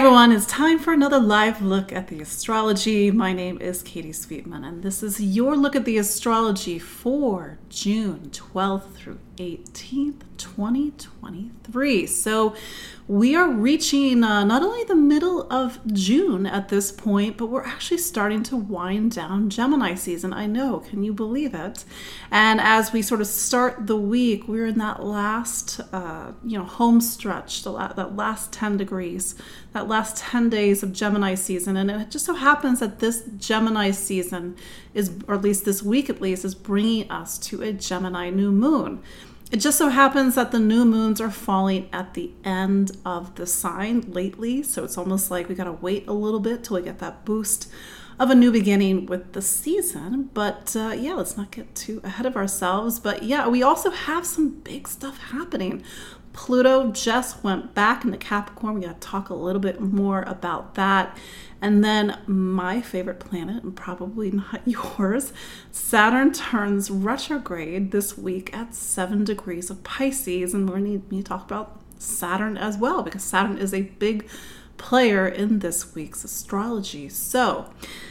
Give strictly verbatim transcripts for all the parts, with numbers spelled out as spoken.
everyone, it's time for another live look at the astrology. My name is Katie Sweetman, and this is your look at the astrology for June twelfth through eighteenth, twenty twenty-three. So we are reaching uh, not only the middle of June at this point, but we're actually starting to wind down Gemini season. I know, can you believe it? And as we sort of start the week, we're in that last, uh, you know, home stretch, the la- that last ten degrees, that last ten days of Gemini season. And it just so happens that this Gemini season is, or at least this week at least, is bringing us to a Gemini new moon. It just so happens that the new moons are falling at the end of the sign lately, so it's almost like we gotta wait a little bit till we get that boost of a new beginning with the season. But uh, yeah, let's not get too ahead of ourselves. But yeah, we also have some big stuff happening. Pluto just went back into Capricorn. We gotta talk a little bit more about that. And then my favorite planet, and probably not yours, Saturn turns retrograde this week at seven degrees of Pisces. And we're going to talk about Saturn as well, because Saturn is a big player in this week's astrology. So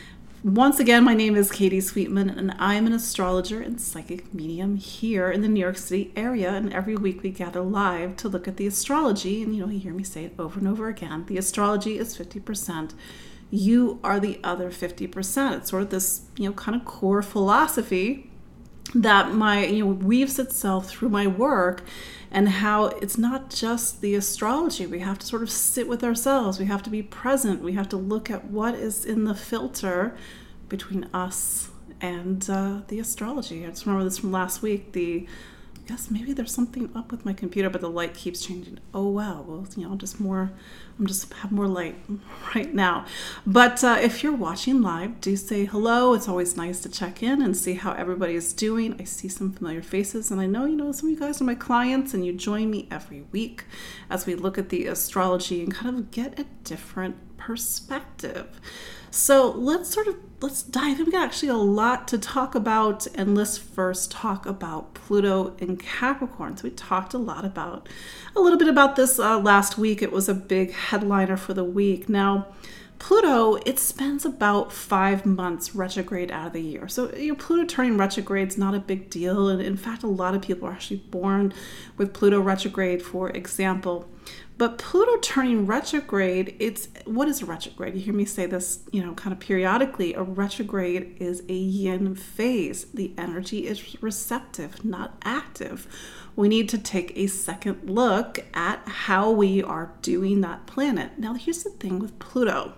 once again, my name is Katie Sweetman, and I am an astrologer and psychic medium here in the New York City area. And every week we gather live to look at the astrology. And you know, you hear me say it over and over again. The astrology is fifty percent. You are the other fifty percent. It's sort of this, you know, kind of core philosophy that my, you know, weaves itself through my work, and how it's not just the astrology. We have to sort of sit with ourselves. We have to be present. We have to look at what is in the filter between us and uh, the astrology. I just remember this from last week. The I guess maybe there's something up with my computer, but the light keeps changing. Oh, wow. Well, you know, just more, I'm just have more light right now. But uh, if you're watching live, do say hello. It's always nice to check in and see how everybody is doing. I see some familiar faces, and I know, you know, some of you guys are my clients, and you join me every week as we look at the astrology and kind of get a different perspective. So let's sort of, let's dive in. We got actually a lot to talk about, and let's first talk about Pluto in Capricorn. So we talked a lot about, a little bit about this uh, last week. It was a big headliner for the week. Now, Pluto, it spends about five months retrograde out of the year. So, you know, Pluto turning retrograde is not a big deal. And in fact, a lot of people are actually born with Pluto retrograde, for example. But Pluto turning retrograde, it's, what is a retrograde? You hear me say this, you know, kind of periodically. A retrograde is a yin phase. The energy is receptive, not active. We need to take a second look at how we are doing that planet. Now, here's the thing with Pluto.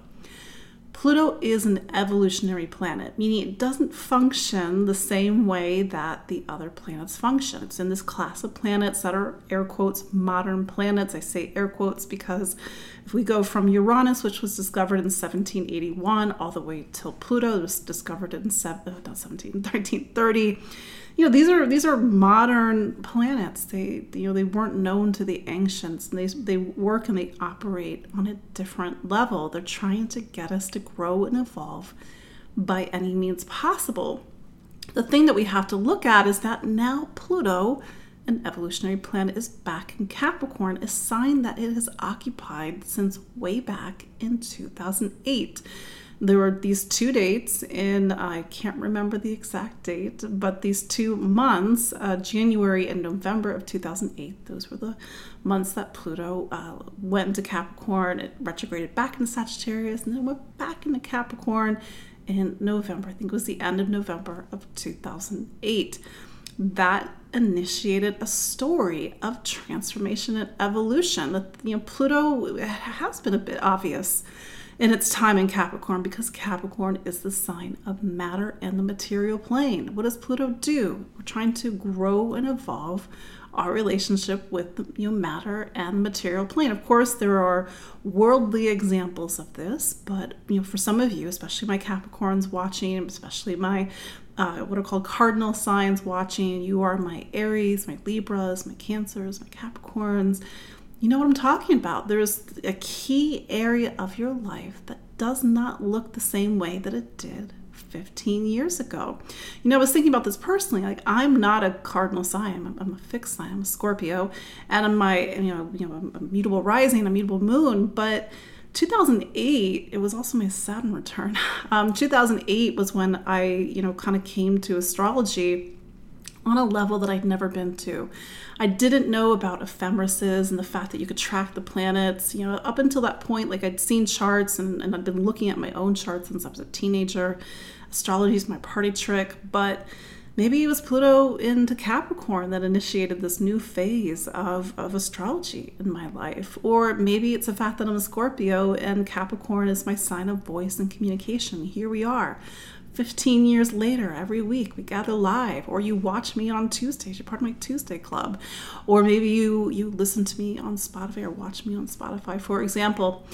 Pluto is an evolutionary planet, meaning it doesn't function the same way that the other planets function. It's in this class of planets that are, air quotes, modern planets. I say air quotes because if we go from Uranus, which was discovered in seventeen eighty-one, all the way till Pluto, it was discovered in seven, not seventeen, thirteen thirty. You know, these are these are modern planets. They, you know, they weren't known to the ancients. And they they work and they operate on a different level. They're trying to get us to grow and evolve by any means possible. The thing that we have to look at is that now Pluto, an evolutionary planet, is back in Capricorn, a sign that it has occupied since way back in two thousand eight. There were these two dates in, I can't remember the exact date, but these two months, uh, January and November of two thousand eight, those were the months that Pluto uh, went into Capricorn. It retrograded back into Sagittarius, and then went back into Capricorn in November. I think it was the end of November of two thousand eight. That initiated a story of transformation and evolution. You know, Pluto has been a bit obvious in its time in Capricorn, because Capricorn is the sign of matter and the material plane. What does Pluto do? We're trying to grow and evolve our relationship with the, you know, matter and material plane. Of course, there are worldly examples of this, but you know, for some of you, especially my Capricorns watching, especially my uh, what are called cardinal signs watching, you are my Aries, my Libras, my Cancers, my Capricorns. You know what I'm talking about. There's a key area of your life that does not look the same way that it did fifteen years ago. You know, I was thinking about this personally. Like, I'm not a cardinal sign. I'm, I'm a fixed sign. I'm a Scorpio, and I'm my, you know, you know, a mutable rising, a mutable moon. But two thousand eight, it was also my Saturn return. Um, two thousand eight was when I, you know, kind of came to astrology on a level that I'd never been to. I didn't know about ephemerises and the fact that you could track the planets. You know, up until that point, like I'd seen charts and, and I'd been looking at my own charts since I was a teenager. Astrology is my party trick, but maybe it was Pluto into Capricorn that initiated this new phase of, of astrology in my life. Or maybe it's the fact that I'm a Scorpio and Capricorn is my sign of voice and communication. Here we are, fifteen years later, every week we gather live, or you watch me on Tuesdays, you're part of my Tuesday club. Or maybe you, you listen to me on Spotify or watch me on Spotify. For example,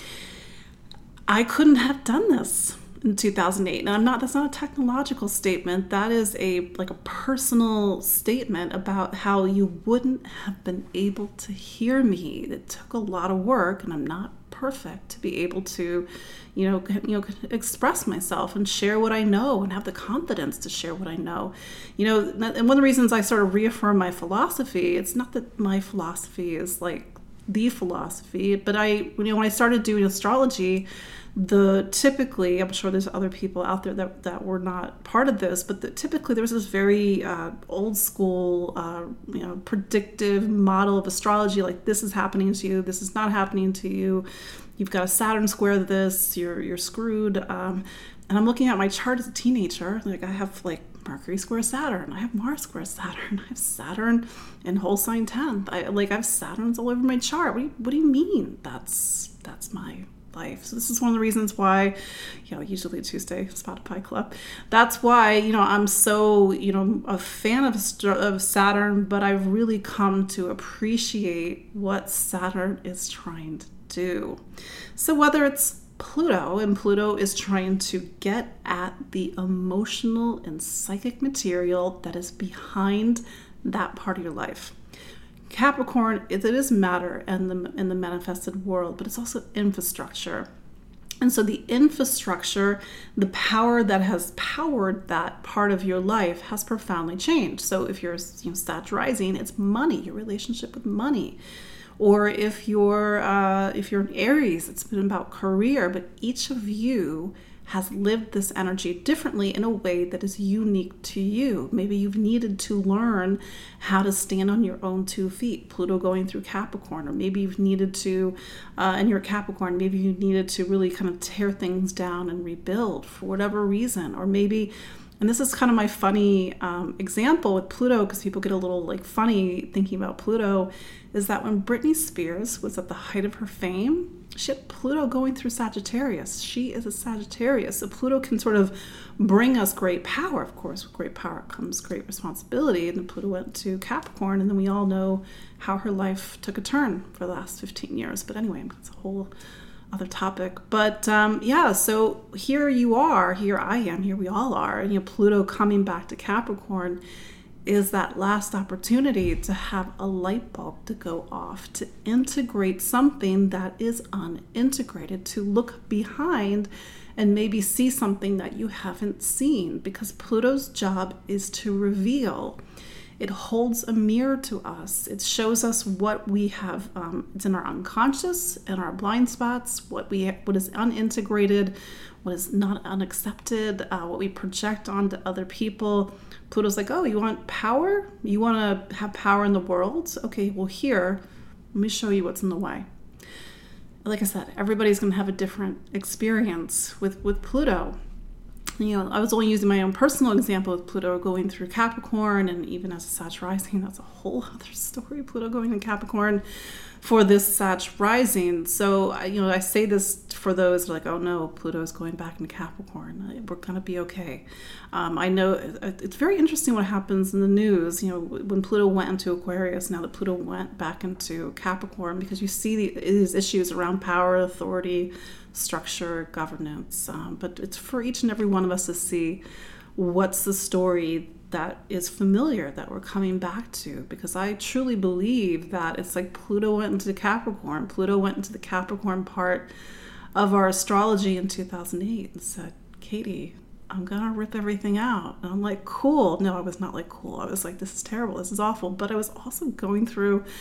I couldn't have done this in two thousand eight. Now I'm not, that's not a technological statement. That is a like a personal statement about how you wouldn't have been able to hear me. It took a lot of work, and I'm not perfect to be able to, you know, you know, express myself and share what I know and have the confidence to share what I know. You know, and one of the reasons I sort of reaffirm my philosophy, it's not that my philosophy is like the philosophy, but I, you know, when I started doing astrology, the typically, I'm sure there's other people out there that, that were not part of this, but the, typically there was this very uh, old school, uh, you know, predictive model of astrology, like this is happening to you, this is not happening to you, you've got a Saturn square this, you're you're screwed. Um, and I'm looking at my chart as a teenager, like I have like Mercury square Saturn, I have Mars square Saturn, I have Saturn in whole sign tenth, I like I have Saturns all over my chart. What do you, what do you mean? That's that's my life. So this is one of the reasons why, you know, usually Tuesday Spotify club. That's why, you know, I'm so, you know, a fan of of Saturn, but I've really come to appreciate what Saturn is trying to do. So whether it's Pluto, and Pluto is trying to get at the emotional and psychic material that is behind that part of your life. Capricorn, it is matter in the in the manifested world, but it's also infrastructure. And so the infrastructure, the power that has powered that part of your life has profoundly changed. So if you're, you know, Sag rising, it's money, your relationship with money. Or if you're uh, if you're Aries, it's been about career. But each of you has lived this energy differently in a way that is unique to you. Maybe you've needed to learn how to stand on your own two feet, Pluto going through Capricorn, or maybe you've needed to, uh, and you're Capricorn, maybe you needed to really kind of tear things down and rebuild for whatever reason. Or maybe, and this is kind of my funny um, example with Pluto, because people get a little like funny thinking about Pluto, is that when Britney Spears was at the height of her fame, she had Pluto going through Sagittarius. She is a Sagittarius. So Pluto can sort of bring us great power. Of course, with great power comes great responsibility. And then Pluto went to Capricorn, and then we all know how her life took a turn for the last fifteen years. But anyway, that's a whole other topic. But um, yeah, so here you are, here I am, here we all are. And you know, Pluto coming back to Capricorn is that last opportunity to have a light bulb to go off, to integrate something that is unintegrated, to look behind and maybe see something that you haven't seen, because Pluto's job is to reveal. It holds a mirror to us. It shows us what we have, um, it's in our unconscious, in our blind spots, what we what is unintegrated, what is not unaccepted, uh, what we project onto other people. Pluto's like, oh, you want power? You want to have power in the world? Okay, well here, let me show you what's in the way. Like I said, everybody's going to have a different experience with, with Pluto. You know, I was only using my own personal example with Pluto going through Capricorn, and even as a Sag rising, that's a whole other story, Pluto going in Capricorn for this Sag rising. So, you know, I say this for those like, oh no, Pluto is going back into Capricorn. We're going to be okay. Um, I know it's very interesting what happens in the news, you know, when Pluto went into Aquarius, now that Pluto went back into Capricorn, because you see the, these issues around power, authority, structure, governance. Um, but it's for each and every one of us to see what's the story that is familiar that we're coming back to, because I truly believe that it's like Pluto went into Capricorn. Pluto went into the Capricorn part of our astrology in two thousand eight and said, Katie, I'm gonna rip everything out. And I'm like, cool. No, I was not like cool. I was like, this is terrible. This is awful. But I was also going through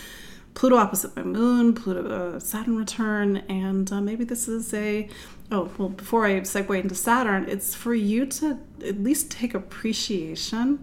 Pluto opposite my moon, Pluto uh, Saturn return, and uh, maybe this is a, oh, well, before I segue into Saturn, it's for you to at least take appreciation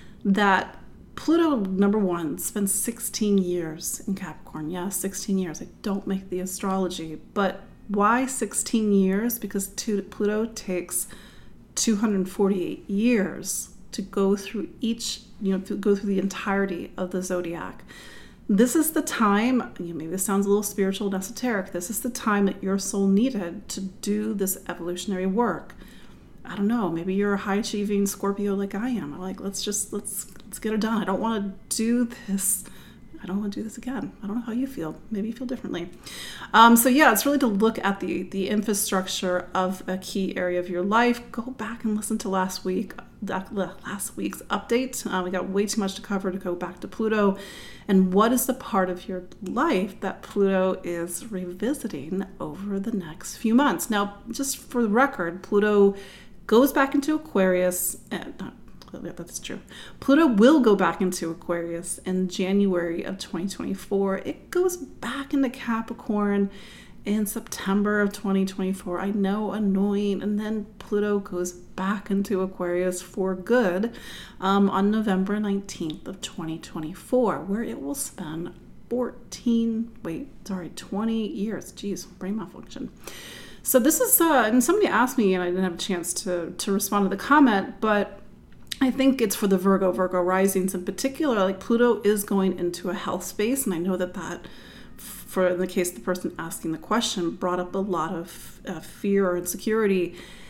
that Pluto, number one, spends sixteen years in Capricorn. Yeah, sixteen years. I don't make the astrology, but why sixteen years? Because Pluto takes two hundred forty-eight years to go through each, you know, to go through the entirety of the zodiac. This is the time, you know, maybe this sounds a little spiritual and esoteric, this is the time that your soul needed to do this evolutionary work. I don't know, maybe you're a high-achieving Scorpio like I am. I'm like, let's just, let's, let's get it done. I don't want to do this. I don't want to do this again. I don't know how you feel. Maybe you feel differently. Um, so yeah, it's really to look at the, the infrastructure of a key area of your life. Go back and listen to last week, that, last week's update. Uh, we got way too much to cover to go back to Pluto. And what is the part of your life that Pluto is revisiting over the next few months? Now, just for the record, Pluto goes back into Aquarius, and not Yeah, that's true. Pluto will go back into Aquarius in January of twenty twenty-four. It goes back into Capricorn in September of twenty twenty-four. I know, annoying. And then Pluto goes back into Aquarius for good um, on November nineteenth of twenty twenty-four, where it will spend fourteen, wait, sorry, twenty years. Geez, brain malfunction. So this is, uh, and somebody asked me, and I didn't have a chance to, to respond to the comment, but I think it's for the Virgo, Virgo risings in particular. Like Pluto is going into a health space, and I know that that, for in the case of the person asking the question, brought up a lot of uh, fear or insecurity.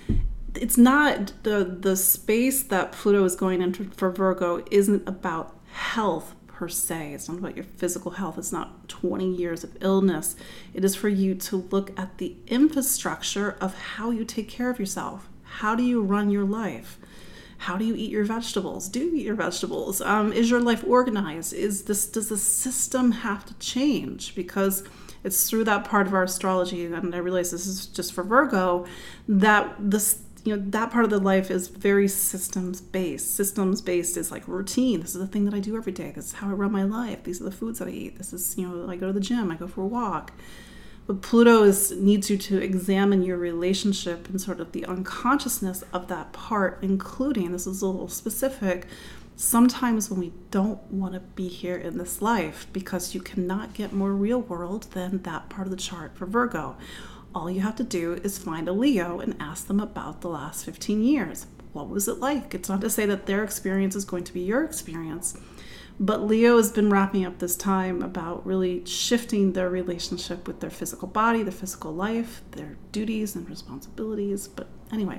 It's not the the space that Pluto is going into for Virgo isn't about health per se. It's not about your physical health. It's not twenty years of illness. It is for you to look at the infrastructure of how you take care of yourself. How do you run your life? How do you eat your vegetables? Do you eat your vegetables? Um, is your life organized? Is this, does the system have to change? Because it's through that part of our astrology, and I realize this is just for Virgo, that this, you know, that part of the life is very systems based. Systems based is like routine. This is the thing that I do every day. This is how I run my life. These are the foods that I eat. This is, you know, I go to the gym. I go for a walk. But Pluto is needs you to examine your relationship and sort of the unconsciousness of that part, including, this is a little specific, sometimes when we don't want to be here in this life, because you cannot get more real world than that part of the chart for Virgo. All you have to do is find a Leo and ask them about the last fifteen years. What was it like? It's not to say that their experience is going to be your experience, but Leo has been wrapping up this time about really shifting their relationship with their physical body, their physical life, their duties and responsibilities. But anyway,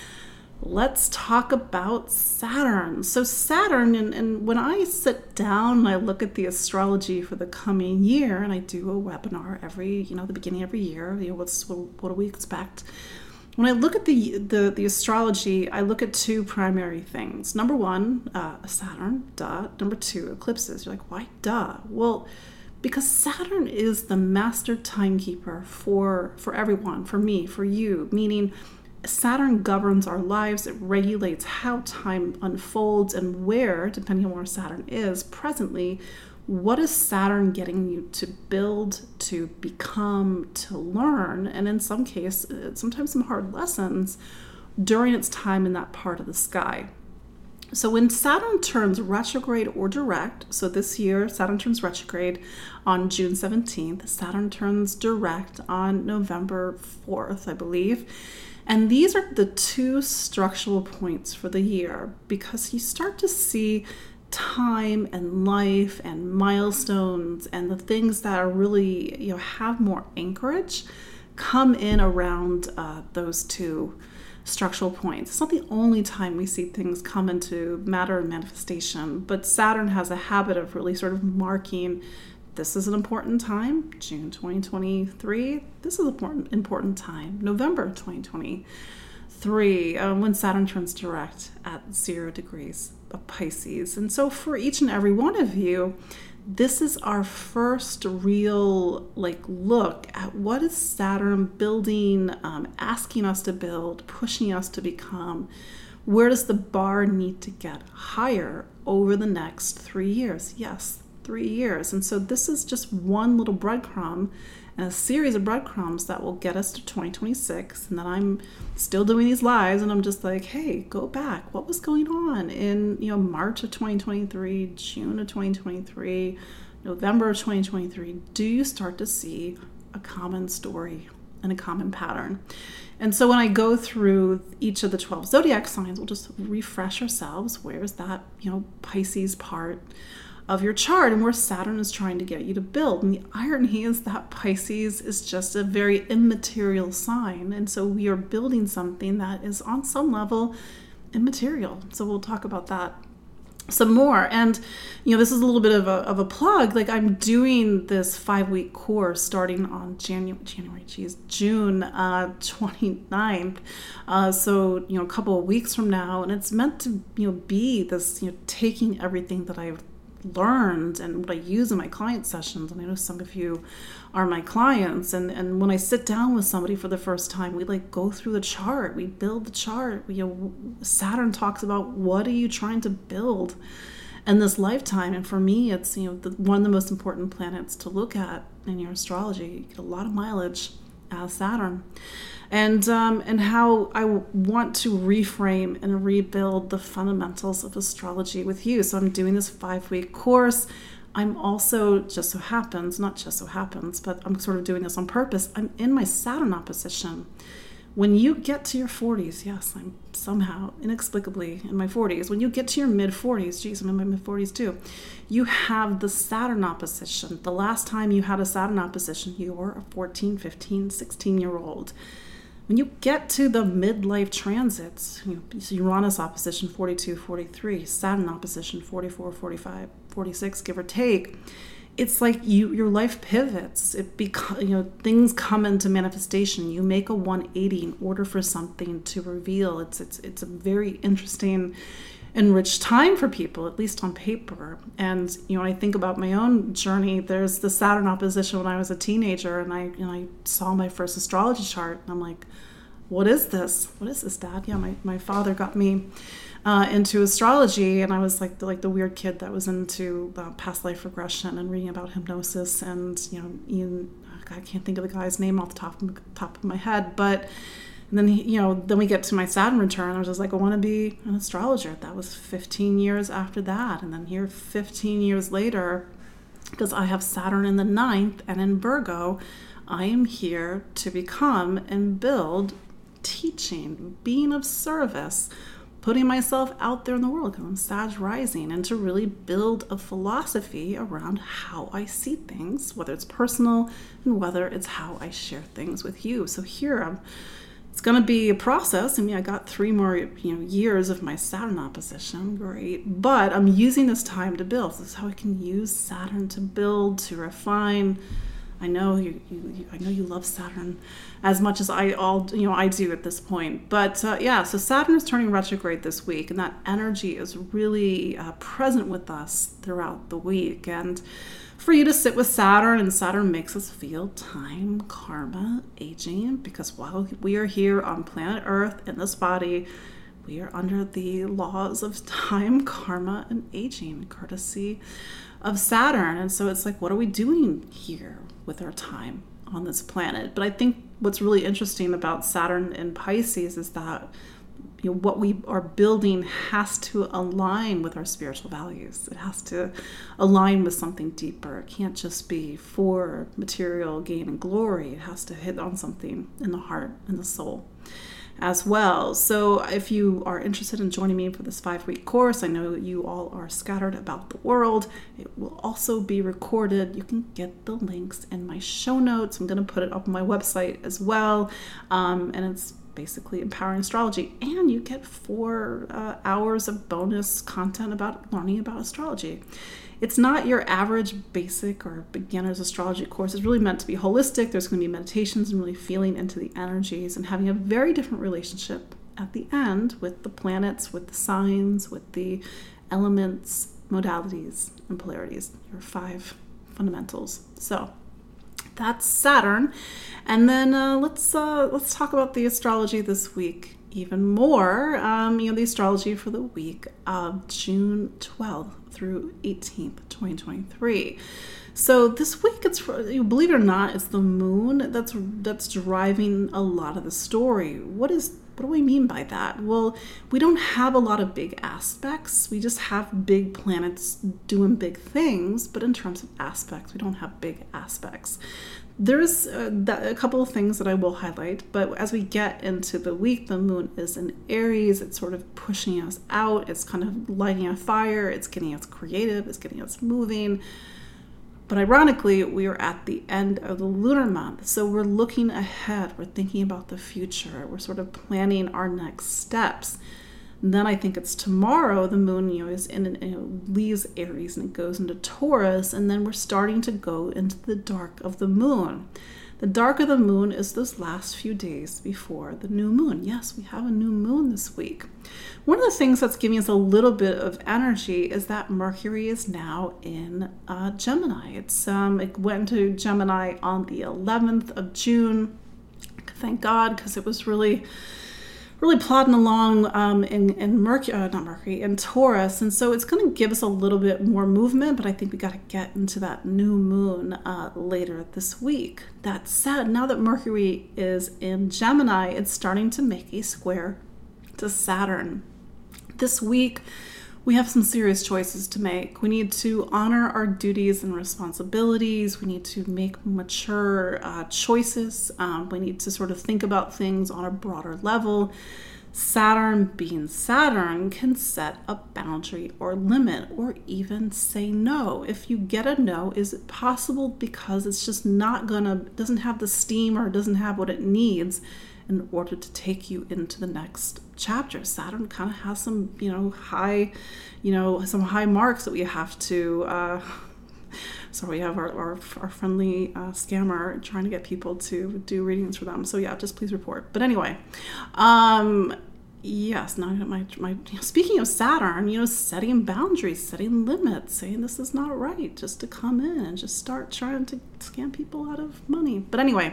let's talk about Saturn. So Saturn, and, and when I sit down and I look at the astrology for the coming year, and I do a webinar every, you know, the beginning of every year, you know, what's, what, what do we expect? When I look at the, the, the astrology, I look at two primary things. Number one, uh, Saturn, duh. Number two, eclipses. You're like, why duh? Well, because Saturn is the master timekeeper for, for everyone, for me, for you, meaning Saturn governs our lives. It regulates how time unfolds and where, depending on where Saturn is presently, what is Saturn getting you to build, to become, to learn, and in some cases, sometimes some hard lessons during its time in that part of the sky. So when Saturn turns retrograde or direct, so this year Saturn turns retrograde on June seventeenth, Saturn turns direct on November fourth, I believe. And these are the two structural points for the year, because you start to see time and life and milestones and the things that are really, you know, have more anchorage come in around uh, those two structural points. It's not the only time we see things come into matter and manifestation, but Saturn has a habit of really sort of marking, this is an important time, June twenty twenty-three, this is an important, important time, November twenty twenty-three, uh, when Saturn turns direct at zero degrees of Pisces. And so for each and every one of you, this is our first real like look at what is Saturn building, um, asking us to build, pushing us to become. Where does the bar need to get higher over the next three years? Yes, three years. And so this is just one little breadcrumb and a series of breadcrumbs that will get us to twenty twenty-six. And then I'm still doing these lives and I'm just like, hey, go back. What was going on in, you know, March of twenty twenty-three, June of twenty twenty-three, November of twenty twenty-three? Do you start to see a common story and a common pattern? And so when I go through each of the twelve zodiac signs, we'll just refresh ourselves. Where's that, you know, Pisces part of your chart and where Saturn is trying to get you to build? And the irony is that Pisces is just a very immaterial sign. And so we are building something that is on some level immaterial. So we'll talk about that some more. And, you know, this is a little bit of a, of a plug. Like, I'm doing this five week course starting on January, January, geez, June uh, twenty-ninth. Uh, so, you know, a couple of weeks from now, and it's meant to, you know, be this, you know, taking everything that I've learned and what I use in my client sessions. And I know some of you are my clients. And, and when I sit down with somebody for the first time, we like go through the chart, we build the chart. We, you know, Saturn talks about what are you trying to build in this lifetime. And for me, it's, you know, the, one of the most important planets to look at in your astrology. You get a lot of mileage as Saturn. And um, and how I want to reframe and rebuild the fundamentals of astrology with you. So I'm doing this five-week course. I'm also, just so happens, not just so happens, but I'm sort of doing this on purpose, I'm in my Saturn opposition. When you get to your forties, yes, I'm somehow, inexplicably in my forties, when you get to your mid-forties, geez, I'm in my mid-forties too, you have the Saturn opposition. The last time you had a Saturn opposition, you were a fourteen, fifteen, sixteen-year-old. When you get to the midlife transits, you know, Uranus opposition forty-two, forty-three, Saturn opposition forty-four, forty-five, forty-six, give or take, it's like you your life pivots. It beca- you know, things come into manifestation. You make a one eighty in order for something to reveal. It's it's it's a very interesting, enriched time for people, at least on paper. And you know, when I think about my own journey, there's the Saturn opposition when I was a teenager, and I you know I saw my first astrology chart, and I'm like, what is this? What is this, Dad? Yeah, my, my father got me uh, into astrology, and I was like the, like the weird kid that was into uh, past life regression and reading about hypnosis, and you know, Ian, I can't think of the guy's name off the top of, top of my head, but and then he, you know, then we get to my Saturn return. I was just like, I want to be an astrologer. That was fifteen years after that, and then here, fifteen years later, because I have Saturn in the ninth and in Virgo, I am here to become and build teaching, being of service, putting myself out there in the world because I'm Sag rising, and to really build a philosophy around how I see things, whether it's personal and whether it's how I share things with you. So here I'm, it's going to be a process. I mean, I got three more you know years of my Saturn opposition, great, but I'm using this time to build. This is how I can use Saturn to build, to refine. I know you, you, you, I know you love Saturn as much as I all, you know, I do at this point. But uh, yeah, so Saturn is turning retrograde this week, and that energy is really uh, present with us throughout the week. And for you to sit with Saturn, and Saturn makes us feel time, karma, aging, because while we are here on planet Earth in this body, we are under the laws of time, karma, and aging, courtesy of Saturn. And so it's like, what are we doing here with our time on this planet? But I think what's really interesting about Saturn and Pisces is that, you know, what we are building has to align with our spiritual values. It has to align with something deeper. It can't just be for material gain and glory. It has to hit on something in the heart and the soul as well. So if you are interested in joining me for this five-week course, I know you all are scattered about the world. It will also be recorded. You can get the links in my show notes. I'm going to put it up on my website as well. Um, and it's basically empowering astrology. And you get four uh, hours of bonus content about learning about astrology. It's not your average basic or beginner's astrology course. It's really meant to be holistic. There's going to be meditations and really feeling into the energies and having a very different relationship at the end with the planets, with the signs, with the elements, modalities, and polarities, your five fundamentals. So that's Saturn. And then uh, let's uh, let's talk about the astrology this week even more, um, you know, the astrology for the week of June twelfth through eighteenth, twenty twenty-three. So this week, it's, believe it or not, it's the moon that's that's driving a lot of the story. What is what do we mean by that? Well, we don't have a lot of big aspects. We just have big planets doing big things, but in terms of aspects, we don't have big aspects. There's uh, that, a couple of things that I will highlight, but as we get into the week, the moon is in Aries. It's sort of pushing us out. It's kind of lighting a fire. It's getting us creative. It's getting us moving. But ironically, we are at the end of the lunar month. So we're looking ahead. We're thinking about the future. We're sort of planning our next steps. And then I think it's tomorrow, the moon, you know, is in, you know, leaves Aries and it goes into Taurus. And then we're starting to go into the dark of the moon. The dark of the moon is those last few days before the new moon. Yes, we have a new moon this week. One of the things that's giving us a little bit of energy is that Mercury is now in uh, Gemini. It's um, it went into Gemini on the eleventh of June. Thank God, because it was really... really plodding along um, in, in Mercury, uh, not Mercury, in Taurus. And so it's going to give us a little bit more movement, but I think we got to get into that new moon uh, later this week. That said, now that Mercury is in Gemini, it's starting to make a square to Saturn. This week, we have some serious choices to make. We need to honor our duties and responsibilities. We need to make mature uh, choices. Um, we need to sort of think about things on a broader level. Saturn, being Saturn, can set a boundary or limit or even say no. If you get a no, is it possible because it's just not gonna, doesn't have the steam or doesn't have what it needs in order to take you into the next chapter? Saturn kind of has some, you know, high, you know, some high marks that we have to, uh, so we have our, our, our friendly uh, scammer trying to get people to do readings for them. So yeah, just please report. But anyway, um, yes, now my, my, speaking of Saturn, you know, setting boundaries, setting limits, saying this is not right, just to come in and just start trying to scam people out of money. But anyway,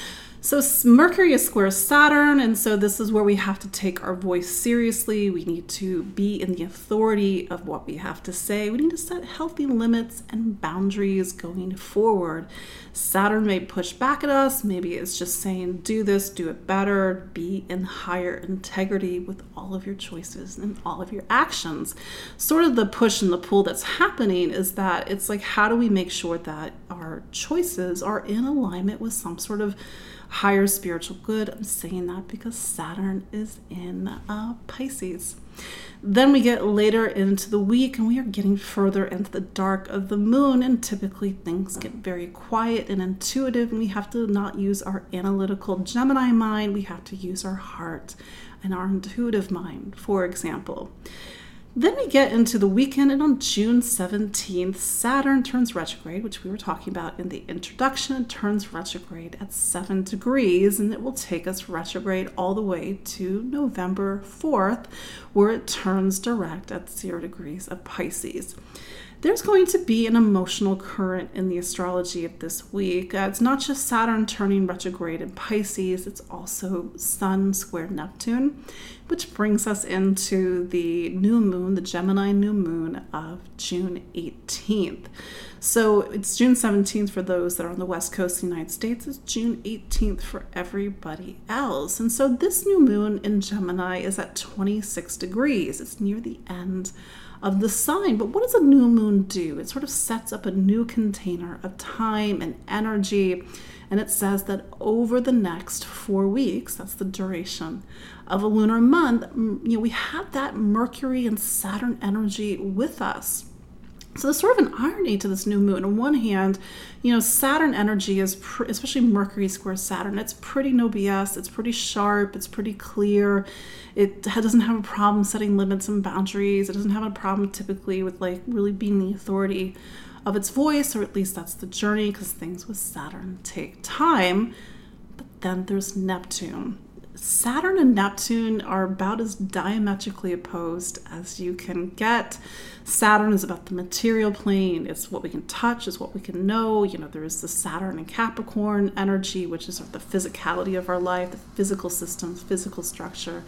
so Mercury is square Saturn, and so this is where we have to take our voice seriously. We need to be in the authority of what we have to say. We need to set healthy limits and boundaries going forward. Saturn may push back at us. Maybe it's just saying, do this, do it better, be in higher integrity with all of your choices and all of your actions. Sort of the push and the pull that's happening is that it's like, how do we make sure that our choices are in alignment with some sort of higher spiritual good? I'm saying that because Saturn is in uh, Pisces. Then we get later into the week and we are getting further into the dark of the moon, and typically things get very quiet and intuitive, and we have to not use our analytical Gemini mind. We have to use our heart and our intuitive mind, for example. Then we get into the weekend, and on June seventeenth, Saturn turns retrograde, which we were talking about in the introduction. It turns retrograde at seven degrees, and it will take us retrograde all the way to November fourth, where it turns direct at zero degrees of Pisces. There's going to be an emotional current in the astrology of this week. Uh, it's not just Saturn turning retrograde in Pisces, it's also Sun square Neptune, which brings us into the new moon, the Gemini new moon of June eighteenth. So it's June seventeenth for those that are on the west coast of the United States. It's June eighteenth for everybody else. And so this new moon in Gemini is at twenty-six degrees. It's near the end of the sign. But what does a new moon do? It sort of sets up a new container of time and energy. And it says that over the next four weeks, that's the duration of a lunar month, you know, we have that Mercury and Saturn energy with us. So there's sort of an irony to this new moon. On one hand, you know, Saturn energy is, pr- especially Mercury square Saturn, it's pretty no B S, it's pretty sharp, it's pretty clear. It ha- doesn't have a problem setting limits and boundaries. It doesn't have a problem typically with like really being the authority of its voice, or at least that's the journey, because things with Saturn take time. But then there's Neptune. Saturn and Neptune are about as diametrically opposed as you can get. Saturn is about the material plane. It's what we can touch, it's what we can know. You know, there is the Saturn and Capricorn energy, which is sort of the physicality of our life, the physical systems, physical structure.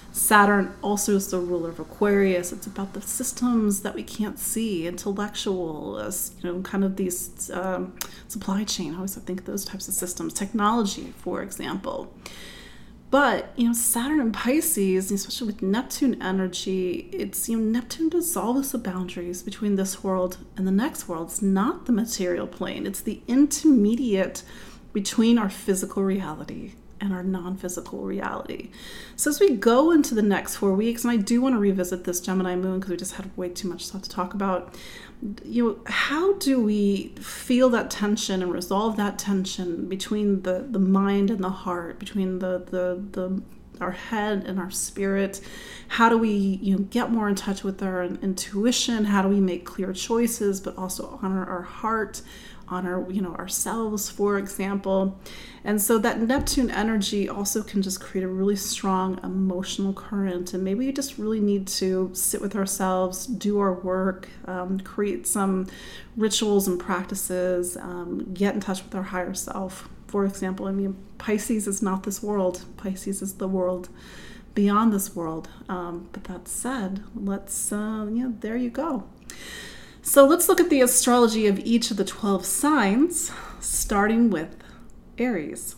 Saturn also is the ruler of Aquarius. It's about the systems that we can't see, intellectual, uh, you know, kind of these um, supply chain. I always think of those types of systems, technology, for example. But, you know, Saturn and Pisces, especially with Neptune energy, it's, you know, Neptune dissolves the boundaries between this world and the next world. It's not the material plane. It's the intermediate between our physical reality and our non-physical reality. So as we go into the next four weeks, and I do want to revisit this Gemini moon because we just had way too much stuff to talk about, you know, how do we feel that tension and resolve that tension between the, the mind and the heart, between the, the, the our head and our spirit? How do we, you know, get more in touch with our intuition? How do we make clear choices, but also honor our heart, honor, you know, ourselves, for example? And so that Neptune energy also can just create a really strong emotional current. And maybe we just really need to sit with ourselves, do our work, um, create some rituals and practices, um, get in touch with our higher self. For example, I mean, Pisces is not this world. Pisces is the world beyond this world. Um, but that said, let's, uh, yeah, there you go. So let's look at the astrology of each of the twelve signs, starting with Aries.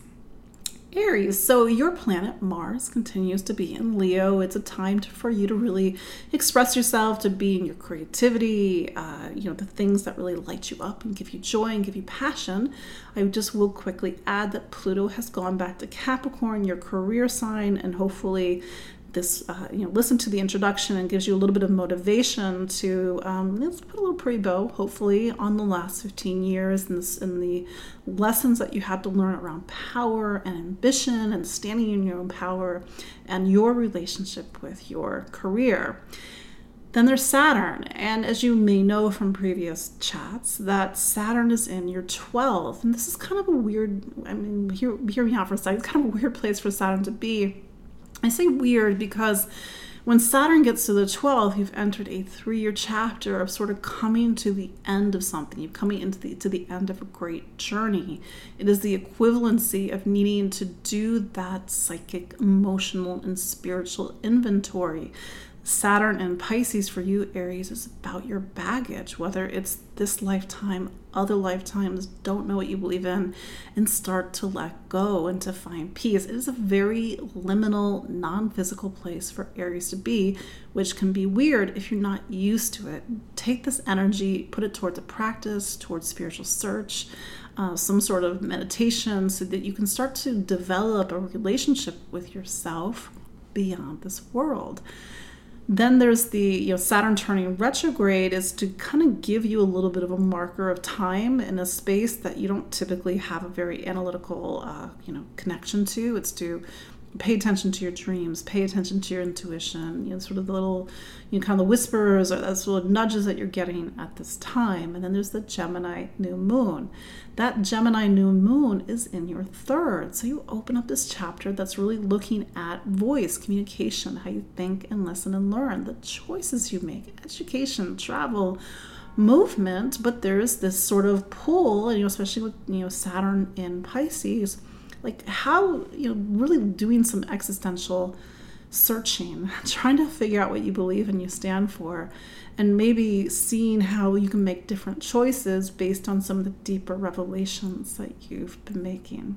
Aries, so your planet Mars continues to be in Leo. It's a time to, for you to really express yourself, to be in your creativity, uh, you know, the things that really light you up and give you joy and give you passion. I just will quickly add that Pluto has gone back to Capricorn, your career sign, and hopefully this, uh, you know, listen to the introduction and gives you a little bit of motivation to um, let's put a little pretty bow, hopefully, on the last fifteen years and, this, and the lessons that you had to learn around power and ambition and standing in your own power and your relationship with your career. Then there's Saturn, and as you may know from previous chats, that Saturn is in your twelfth, and this is kind of a weird, I mean, hear, hear me out for a second, it's kind of a weird place for Saturn to be. I say weird because when Saturn gets to the twelfth, you've entered a three-year chapter of sort of coming to the end of something. You're coming into the to the end of a great journey. It is the equivalency of needing to do that psychic, emotional, and spiritual inventory. Saturn and Pisces for you, Aries, is about your baggage, whether it's this lifetime, other lifetimes, don't know what you believe in, and start to let go and to find peace. It is a very liminal, non-physical place for Aries to be, which can be weird if you're not used to it. Take this energy, put it towards a practice, towards spiritual search, uh, some sort of meditation, so that you can start to develop a relationship with yourself beyond this world. Then there's the, you know, Saturn turning retrograde is to kind of give you a little bit of a marker of time in a space that you don't typically have a very analytical, uh, you know, connection to. It's to pay attention to your dreams, pay attention to your intuition, you know, sort of the little, you know, kind of the whispers or that sort of nudges that you're getting at this time. And then there's the Gemini new moon. That Gemini new moon is in your third. So you open up this chapter that's really looking at voice, communication, how you think and listen and learn, the choices you make, education, travel, movement. But there's this sort of pull, you know, especially with, you know, Saturn in Pisces, like how, you know, really doing some existential searching, trying to figure out what you believe and you stand for, and maybe seeing how you can make different choices based on some of the deeper revelations that you've been making.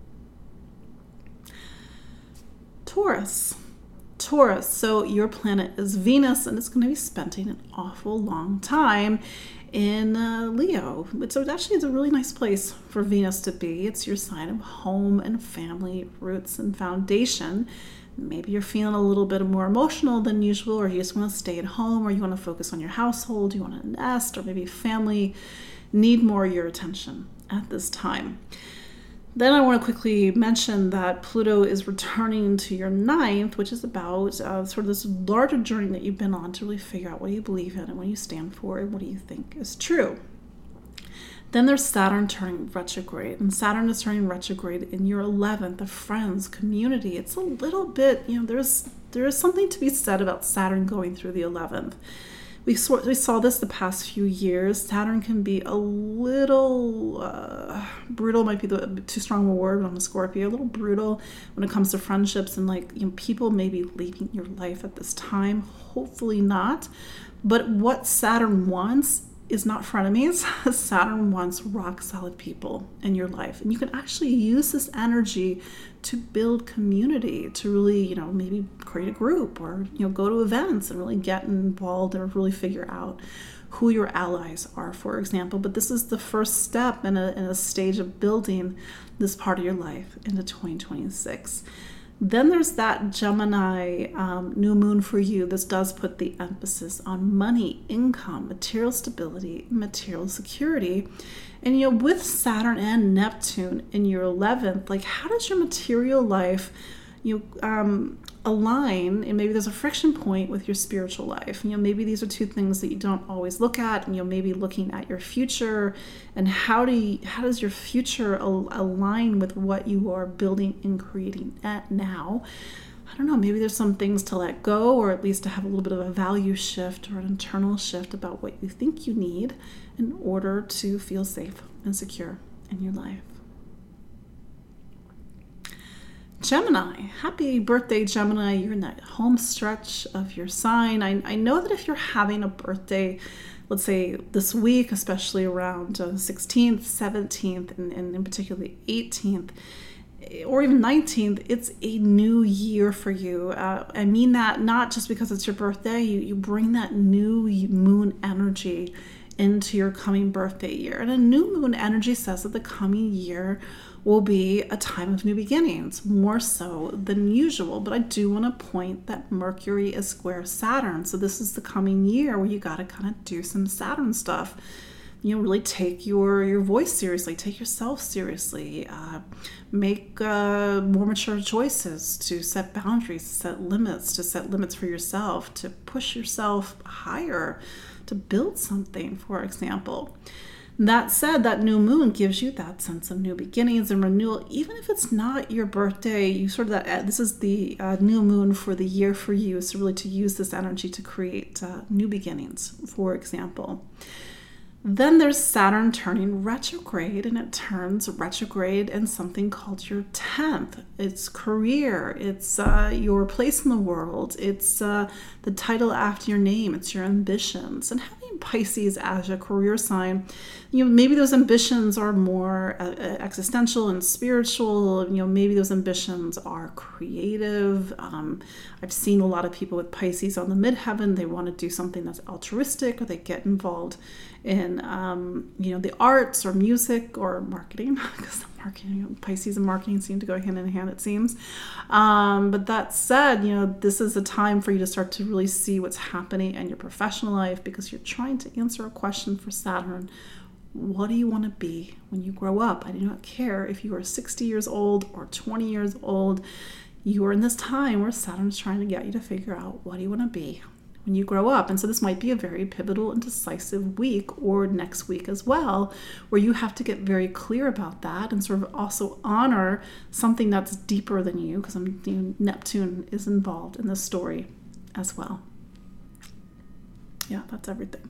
Taurus. Taurus, so your planet is Venus, and it's going to be spending an awful long time in uh, Leo. So it actually is a really nice place for Venus to be. It's your sign of home and family, roots and foundation. Maybe you're feeling a little bit more emotional than usual, or you just want to stay at home, or you want to focus on your household, you want to nest, or maybe family need more of your attention at this time. Then I want to quickly mention that Pluto is returning to your ninth, which is about uh, sort of this larger journey that you've been on to really figure out what you believe in and what you stand for and what do you think is true. Then there's Saturn turning retrograde, and Saturn is turning retrograde in your eleventh, the friends, community. It's a little bit, you know, there's there is something to be said about Saturn going through the eleventh. We saw, we saw this the past few years. Saturn can be a little uh, brutal, might be the too strong a word, but I'm a Scorpio, a little brutal when it comes to friendships, and like, you know, people may be leaving your life at this time. Hopefully not. But what Saturn wants is not frenemies. Saturn wants rock solid people in your life. And you can actually use this energy to build community, to really, you know, maybe create a group, or, you know, go to events and really get involved or really figure out who your allies are, for example. But this is the first step in a, in a stage of building this part of your life into twenty twenty-six. Then there's that Gemini um, new moon for you. This does put the emphasis on money, income, material stability, material security. And, you know, with Saturn and Neptune in your eleventh, like, how does your material life, you know, um, align? And maybe there's a friction point with your spiritual life. You know, maybe these are two things that you don't always look at. And, you know, maybe looking at your future, and how do you, how does your future al- align with what you are building and creating at now? I don't know, maybe there's some things to let go, or at least to have a little bit of a value shift or an internal shift about what you think you need in order to feel safe and secure in your life. Gemini, happy birthday, Gemini. You're in that home stretch of your sign. I, I know that if you're having a birthday, let's say this week, especially around uh, the sixteenth, seventeenth, and, and in particular the eighteenth, or even nineteenth, it's a new year for you. Uh, I mean that not just because it's your birthday. You, you bring that new moon energy into your coming birthday year. And a new moon energy says that the coming year will be a time of new beginnings, more so than usual. But I do want to point that Mercury is square Saturn. So this is the coming year where you got to kind of do some Saturn stuff. You know, really take your, your voice seriously, take yourself seriously, uh, make uh, more mature choices, to set boundaries, to set limits, to set limits for yourself, to push yourself higher, to build something, for example. That said, that new moon gives you that sense of new beginnings and renewal. Even if it's not your birthday, you sort of that, this is the uh, new moon for the year for you, so really to use this energy to create uh, new beginnings, for example. Then there's Saturn turning retrograde, and it turns retrograde in something called your tenth. It's career, it's uh, your place in the world, it's uh, the title after your name, it's your ambitions. And having Pisces as a career sign, you know, maybe those ambitions are more uh, existential and spiritual. You know, maybe those ambitions are creative. Um, I've seen a lot of people with Pisces on the midheaven. They want to do something that's altruistic, or they get involved in, um, you know, the arts or music or marketing, because the marketing, you know, Pisces and marketing seem to go hand in hand, it seems. Um, but that said, you know, this is a time for you to start to really see what's happening in your professional life, because you're trying to answer a question for Saturn. What do you want to be when you grow up? I do not care if you are sixty years old or twenty years old. You are in this time where Saturn's trying to get you to figure out, what do you want to be when you grow up? And so this might be a very pivotal and decisive week, or next week as well, where you have to get very clear about that and sort of also honor something that's deeper than you, because I'm, you know, Neptune is involved in this story as well. Yeah, that's everything.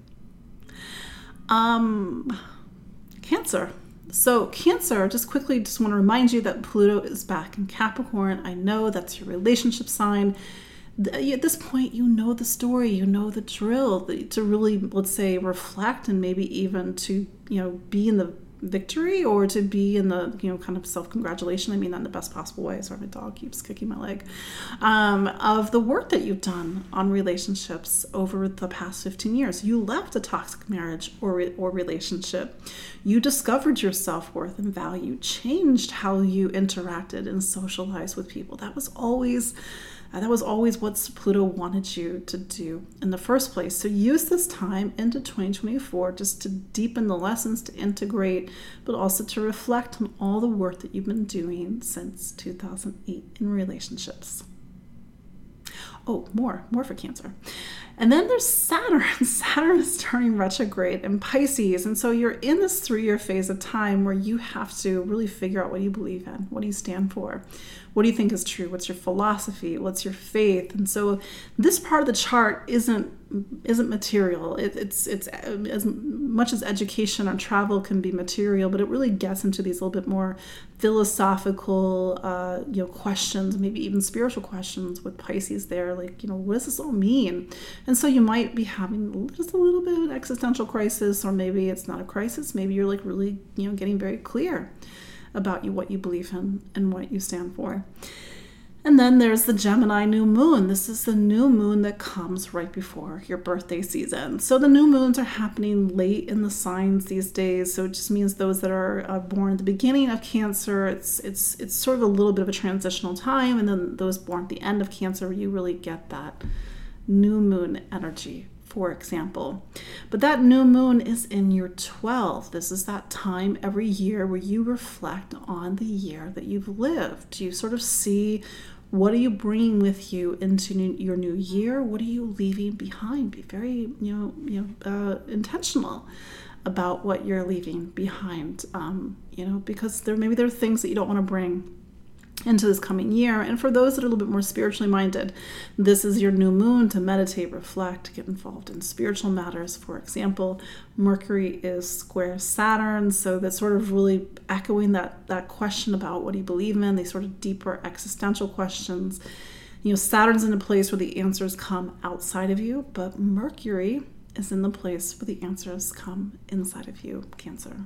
Um, Cancer. So Cancer, just quickly, just want to remind you that Pluto is back in Capricorn. I know that's your relationship sign. At this point, you know the story, you know the drill, to really, let's say, reflect, and maybe even to, you know, be in the victory, or to be in the, you know, kind of self-congratulation. I mean that in the best possible way. Sorry, my dog keeps kicking my leg. Um, of the work that you've done on relationships over the past fifteen years. You left a toxic marriage or, or relationship. You discovered your self-worth and value, changed how you interacted and socialized with people. That was always Uh, that was always what Pluto wanted you to do in the first place. So use this time into twenty twenty-four just to deepen the lessons, to integrate, but also to reflect on all the work that you've been doing since two thousand eight in relationships. Oh, more, more for Cancer. And then there's Saturn. Saturn is turning retrograde in Pisces. And so you're in this three-year phase of time where you have to really figure out what you believe in. What do you stand for? What do you think is true? What's your philosophy? What's your faith? And so this part of the chart isn't isn't material. It, it's it's as much as education or travel can be material, but it really gets into these little bit more philosophical, uh, you know, questions, maybe even spiritual questions with Pisces there. Like, you know, what does this all mean? And so you might be having just a little bit of an existential crisis, or maybe it's not a crisis. Maybe you're like really, you know, getting very clear about you, what you believe in and what you stand for. And then there's the Gemini new moon. This is the new moon that comes right before your birthday season. So the new moons are happening late in the signs these days. So it just means those that are uh, born at the beginning of Cancer, it's it's it's sort of a little bit of a transitional time. And then those born at the end of Cancer, you really get that new moon energy, for example. But that new moon is in your twelfth. This is that time every year where you reflect on the year that you've lived. You sort of see, what are you bringing with you into new, your new year? What are you leaving behind? Be very, you know, you know, uh, intentional about what you're leaving behind. Um, you know, because there maybe there are things that you don't want to bring into this coming year. And for those that are a little bit more spiritually minded, this is your new moon to meditate, reflect, get involved in spiritual matters. For example, Mercury is square Saturn, so that's sort of really echoing that that question about what do you believe in, these sort of deeper existential questions. You know, Saturn's in a place where the answers come outside of you, but Mercury is in the place where the answers come inside of you, Cancer.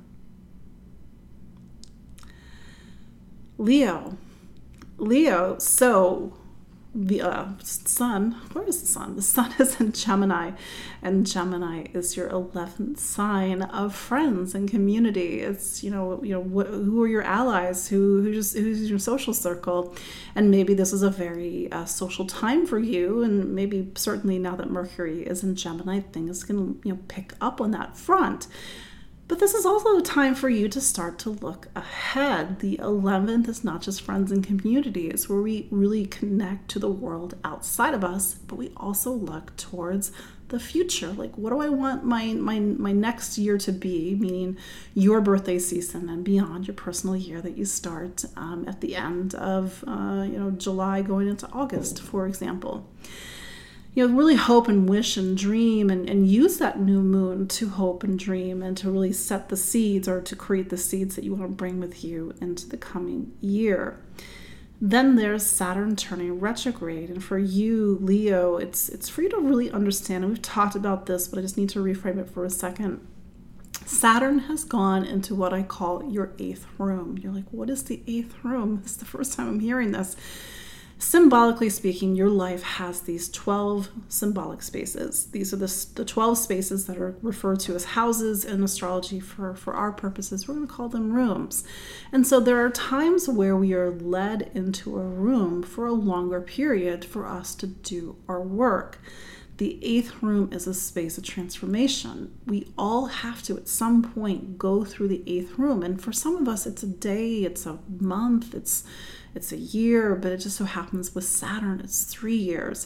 Leo. Leo, so the uh, sun, where is the sun? The sun is in Gemini, and Gemini is your eleventh sign of friends and community. It's, you know, you know, wh- who are your allies? Who who just who's your social circle? And maybe this is a very uh, social time for you, and maybe certainly now that Mercury is in Gemini, things can, you know, pick up on that front. But this is also a time for you to start to look ahead. The eleventh is not just friends and community. It's where we really connect to the world outside of us, but we also look towards the future. Like, what do I want my my my next year to be? Meaning your birthday season and beyond, your personal year that you start um, at the end of uh, you know July going into August, for example. You know, really hope and wish and dream and, and use that new moon to hope and dream and to really set the seeds, or to create the seeds that you want to bring with you into the coming year. Then there's Saturn turning retrograde. And for you, Leo, it's it's for you to really understand, and we've talked about this, but I just need to reframe it for a second. Saturn has gone into what I call your eighth room. You're like, what is the eighth room? This is the first time I'm hearing this. Symbolically speaking, your life has these twelve symbolic spaces. These are the, the twelve spaces that are referred to as houses in astrology. For, for our purposes, we're going to call them rooms. And so there are times where we are led into a room for a longer period for us to do our work. The eighth room is a space of transformation. We all have to, at some point, go through the eighth room. And for some of us, it's a day, it's a month, it's it's a year, but it just so happens with Saturn, it's three years.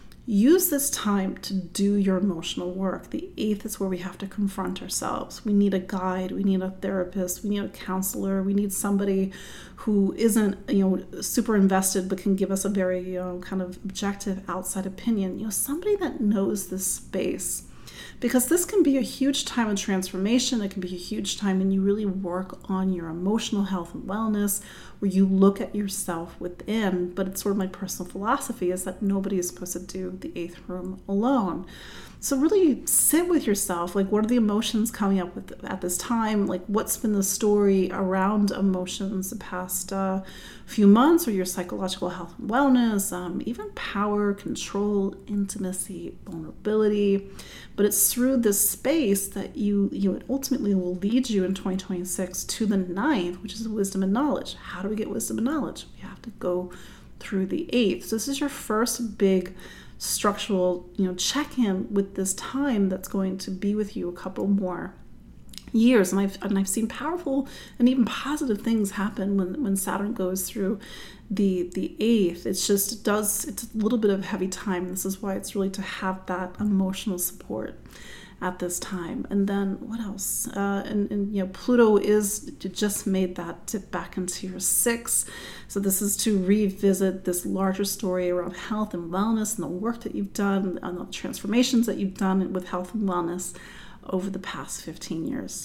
Use this time to do your emotional work. The eighth is where we have to confront ourselves. We need a guide, we need a therapist, we need a counselor, we need somebody who isn't, you know, super invested, but can give us a very, you know, kind of objective outside opinion. You know, somebody that knows this space. Because this can be a huge time of transformation. It can be a huge time when you really work on your emotional health and wellness, where you look at yourself within. But it's sort of my personal philosophy is that nobody is supposed to do the eighth room alone. So really sit with yourself. Like, what are the emotions coming up with at this time? Like, what's been the story around emotions the past uh, few months, or your psychological health and wellness, um, even power, control, intimacy, vulnerability. But it's through this space that you, you know, ultimately will lead you in twenty twenty-six to the ninth, which is wisdom and knowledge. How do we get wisdom and knowledge? We have to go through the eighth. So this is your first big structural, you know, check-in with this time that's going to be with you a couple more years. And I've and I've seen powerful and even positive things happen when, when Saturn goes through the the eighth. It's just it does it's a little bit of a heavy time. This is why it's really to have that emotional support at this time. And then what else? Uh, and, and you know, Pluto is just made that dip back into your six. So this is to revisit this larger story around health and wellness and the work that you've done and the transformations that you've done with health and wellness over the past fifteen years.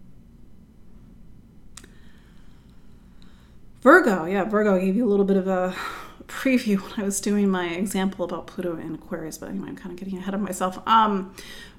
Virgo, yeah, Virgo, I gave you a little bit of a preview when I was doing my example about Pluto and Aquarius, but anyway, I'm kind of getting ahead of myself. Um,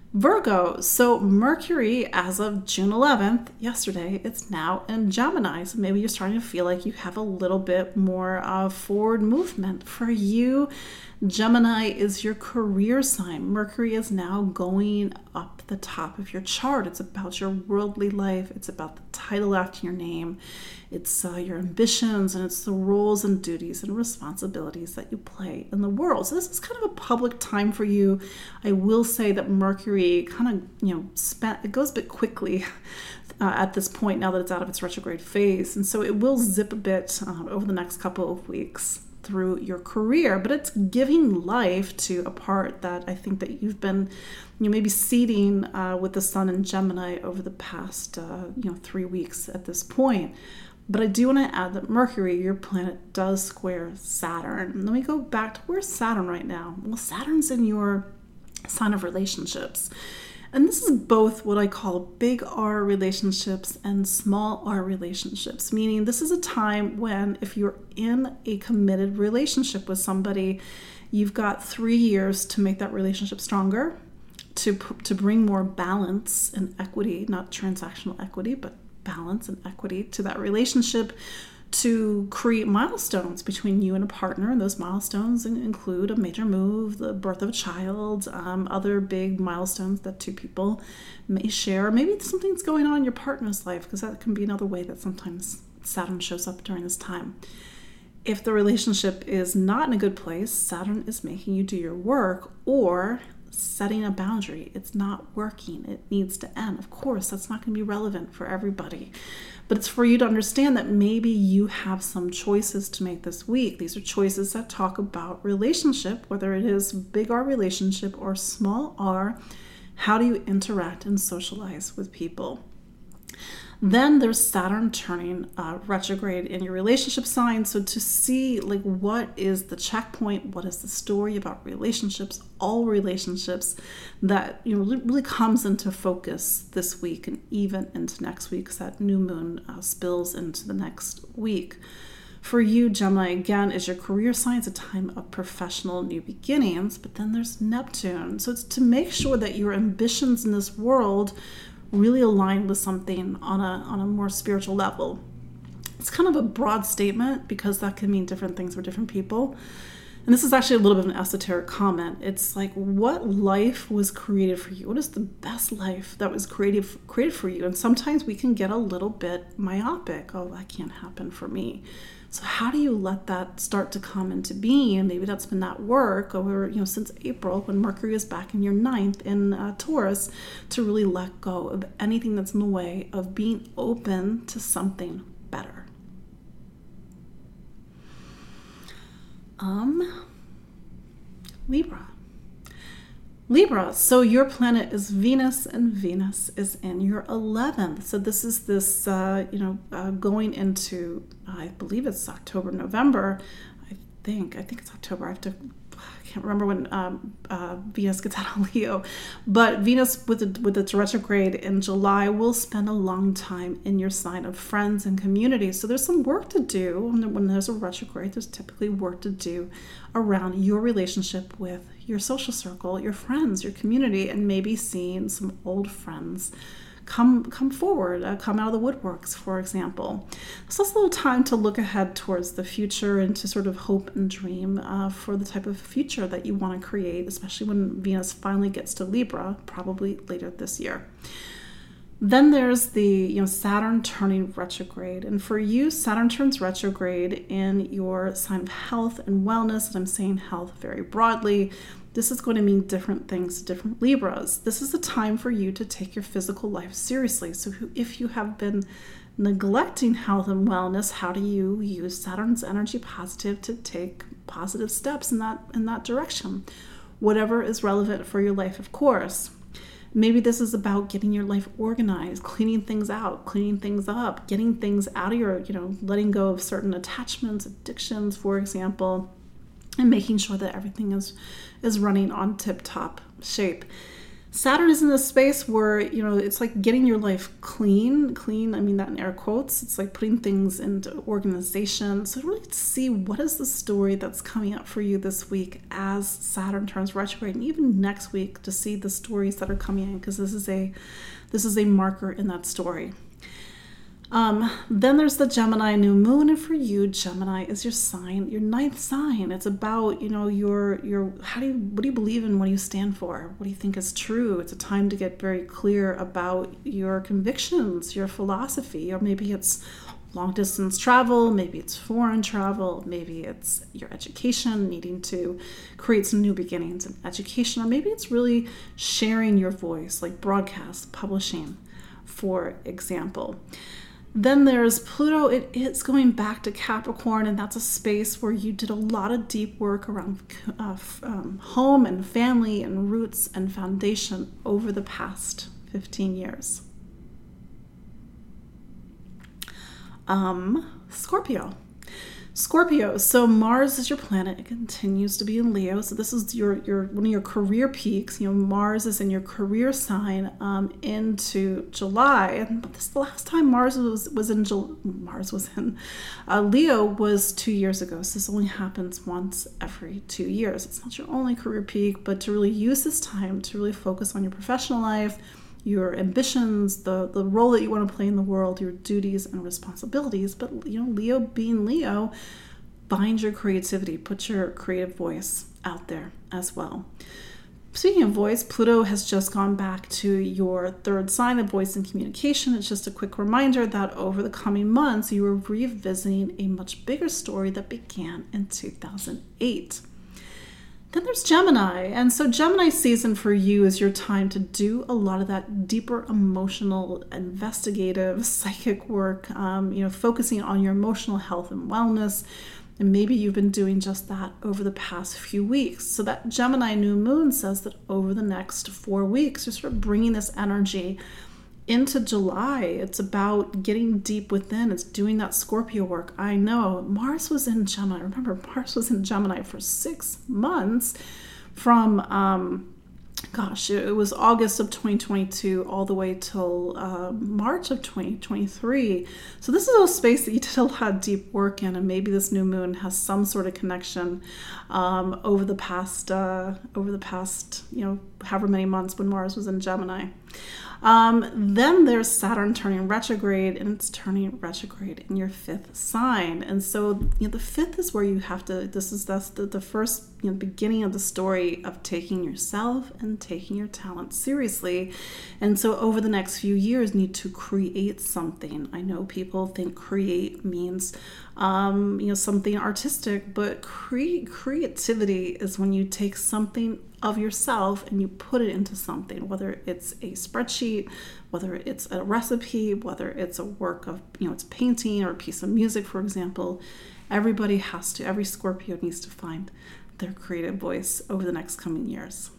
Virgo, so Mercury, as of June eleventh, yesterday, it's now in Gemini. So maybe you're starting to feel like you have a little bit more uh, forward movement. For you, Gemini is your career sign. Mercury is now going up the top of your chart. It's about your worldly life. It's about the title after your name. It's uh, your ambitions, and it's the roles and duties and responsibilities that you play in the world. So this is kind of a public time for you. I will say that Mercury kind of, you know, spent, it goes a bit quickly uh, at this point now that it's out of its retrograde phase. And so it will zip a bit uh, over the next couple of weeks through your career, but it's giving life to a part that I think that you've been, you know, maybe seeding uh, with the Sun in Gemini over the past, uh, you know, three weeks at this point. But I do want to add that Mercury, your planet, does square Saturn. And let me go back to where's Saturn right now? Well, Saturn's in your sign of relationships. And this is both what I call big R relationships and small R relationships, meaning this is a time when if you're in a committed relationship with somebody, you've got three years to make that relationship stronger, to, to bring more balance and equity, not transactional equity, but balance and equity to that relationship, to create milestones between you and a partner. And those milestones include a major move, the birth of a child, um, other big milestones that two people may share. Maybe something's going on in your partner's life, because that can be another way that sometimes Saturn shows up during this time. If the relationship is not in a good place, Saturn is making you do your work or setting a boundary. It's not working. It needs to end. Of course, that's not going to be relevant for everybody, but it's for you to understand that maybe you have some choices to make this week. These are choices that talk about relationship, whether it is big R relationship or small r. How do you interact and socialize with people? Then there's Saturn turning uh, retrograde in your relationship sign. So to see like what is the checkpoint, what is the story about relationships, all relationships, that you know really, really comes into focus this week and even into next week, because that new moon uh, spills into the next week. For you, Gemini, again, is your career sign. It's a time of professional new beginnings, but then there's Neptune. So it's to make sure that your ambitions in this world really align with something on a on a more spiritual level. It's kind of a broad statement because that can mean different things for different people. And this is actually a little bit of an esoteric comment. It's like, what life was created for you? What is the best life that was created created for you? And sometimes we can get a little bit myopic. Oh, that can't happen for me. So how do you let that start to come into being? And maybe that's been that work over, you know, since April, when Mercury is back in your ninth in uh, Taurus, to really let go of anything that's in the way of being open to something better. Um, Libra. Libra, so your planet is Venus, and Venus is in your eleventh. So this is this, uh, you know, uh, going into, I believe it's October, November. I think, I think it's October. I have to, I can't remember when um, uh, Venus gets out of Leo. But Venus, with, the, with its retrograde in July, will spend a long time in your sign of friends and community. So there's some work to do. When there's a retrograde, there's typically work to do around your relationship with your social circle, your friends, your community, and maybe seeing some old friends come come forward, uh, come out of the woodworks, for example. So it's a little time to look ahead towards the future and to sort of hope and dream uh, for the type of future that you want to create, especially when Venus finally gets to Libra, probably later this year. Then there's the, you know, Saturn turning retrograde. And for you, Saturn turns retrograde in your sign of health and wellness. And I'm saying health very broadly. This is going to mean different things to different Libras. This is a time for you to take your physical life seriously. So if you have been neglecting health and wellness, how do you use Saturn's energy positive to take positive steps in that in that direction? Whatever is relevant for your life, of course. Maybe this is about getting your life organized, cleaning things out, cleaning things up, getting things out of your, you know, letting go of certain attachments, addictions, for example, and making sure that everything is, is running on tip-top shape. Saturn is in a space where, you know, it's like getting your life clean, clean, I mean that in air quotes. It's like putting things into organization. So really to see what is the story that's coming up for you this week as Saturn turns retrograde, and even next week to see the stories that are coming in, because this is a, this is a marker in that story. Um, then there's the Gemini new moon, and for you, Gemini is your sign, your ninth sign. It's about, you know, your, your, how do you, what do you believe in? What do you stand for? What do you think is true? It's a time to get very clear about your convictions, your philosophy, or maybe it's long distance travel, maybe it's foreign travel, maybe it's your education, needing to create some new beginnings in education, or maybe it's really sharing your voice, like broadcast, publishing, for example. Then there's Pluto. It is going back to Capricorn, and that's a space where you did a lot of deep work around uh, um, home and family and roots and foundation over the past fifteen years. Um, Scorpio. Scorpio, so Mars is your planet. It continues to be in Leo. So this is your, your one of your career peaks. You know, Mars is in your career sign um, into July. And this the last time Mars was was in Mars was in uh, Leo was two years ago. So this only happens once every two years. It's not your only career peak, but to really use this time to really focus on your professional life, your ambitions, the, the role that you want to play in the world, your duties and responsibilities. But, you know, Leo being Leo, find your creativity, put your creative voice out there as well. Speaking of voice, Pluto has just gone back to your third sign of voice and communication. It's just a quick reminder that over the coming months, you are revisiting a much bigger story that began in two thousand eight. Then there's Gemini. And so Gemini season for you is your time to do a lot of that deeper emotional, investigative, psychic work, um, you know, focusing on your emotional health and wellness. And maybe you've been doing just that over the past few weeks. So that Gemini new moon says that over the next four weeks, you're sort of bringing this energy into July. It's about getting deep within. It's doing that Scorpio work. I know Mars was in Gemini. Remember, Mars was in Gemini for six months from, um, gosh, it was August of twenty twenty-two all the way till uh, March of twenty twenty-three. So this is a space that you did a lot of deep work in, and maybe this new moon has some sort of connection um, over the past, uh, over the past, you know, however many months when Mars was in Gemini. Um, then there's Saturn turning retrograde, and it's turning retrograde in your fifth sign. And so, you know, the fifth is where you have to, this is that's the, the first, you know, beginning of the story of taking yourself and taking your talent seriously. And so over the next few years, need to create something. I know people think create means, um, you know, something artistic, but cre- creativity is when you take something of yourself and you put it into something, whether it's a spreadsheet, whether it's a recipe, whether it's a work of, you know, it's painting or a piece of music, for example. Everybody has to, every Scorpio needs to find their creative voice over the next coming years.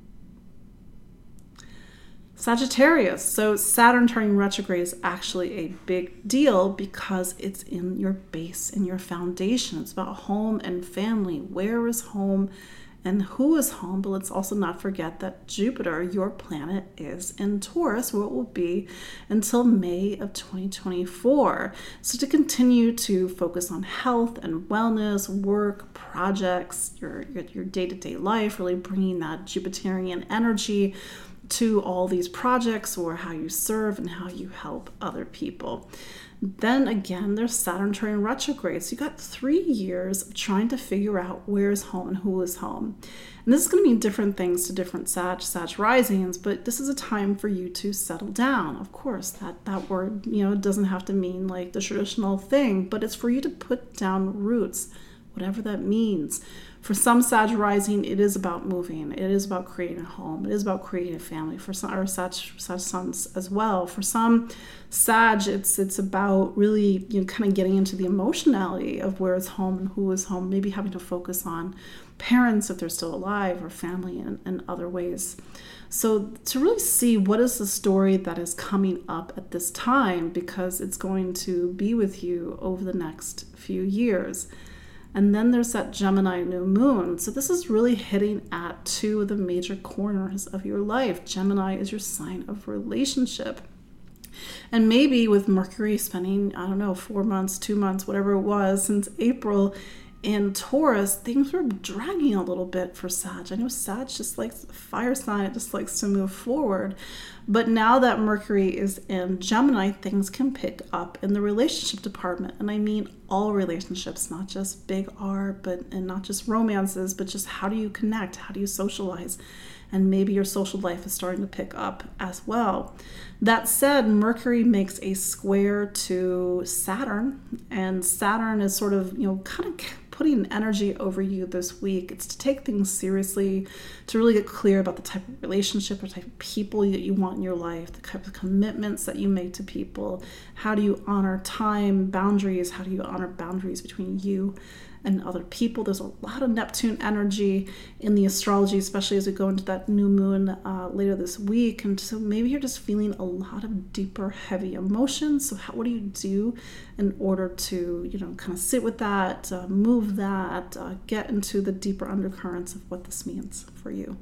Sagittarius. So Saturn turning retrograde is actually a big deal because it's in your base, in your foundation. It's about home and family. Where is home? And who is home? But let's also not forget that Jupiter, your planet, is in Taurus, where it will be until May of twenty twenty-four. So to continue to focus on health and wellness, work, projects, your, your, your day-to-day life, really bringing that Jupiterian energy to all these projects, or how you serve and how you help other people. Then again, there's Saturn turning retrograde. So you got three years of trying to figure out where is home and who is home. And this is going to mean different things to different Sag, Sag risings, but this is a time for you to settle down. Of course, that, that word, you know, doesn't have to mean like the traditional thing, but it's for you to put down roots whatever that means. For some Sag rising, it is about moving. It is about creating a home. It is about creating a family. For some, or Sag, Sag suns as well. For some Sag, it's it's about really, you know, kind of getting into the emotionality of where is home and who is home. Maybe having to focus on parents if they're still alive, or family in, in other ways. So to really see what is the story that is coming up at this time, because it's going to be with you over the next few years. And then there's that Gemini new moon. So this is really hitting at two of the major corners of your life. Gemini is your sign of relationship. And maybe with Mercury spending, I don't know, four months, two months, whatever it was, since April, in Taurus, things were dragging a little bit for Sag. I know Sag just likes fire sign, it just likes to move forward. But now that Mercury is in Gemini, things can pick up in the relationship department. And I mean all relationships, not just big R, but and not just romances, but just how do you connect? How do you socialize? And maybe your social life is starting to pick up as well. That said, Mercury makes a square to Saturn, and Saturn is sort of, you know, kind of putting energy over you this week. It's to take things seriously, to really get clear about the type of relationship or type of people that you want in your life, the type of commitments that you make to people. How do you honor time, boundaries? How do you honor boundaries between you and other people? There's a lot of Neptune energy in the astrology, especially as we go into that new moon uh, later this week. And so maybe you're just feeling a lot of deeper, heavy emotions. So how, what do you do in order to, you know, kind of sit with that, uh, move that, uh, get into the deeper undercurrents of what this means for you?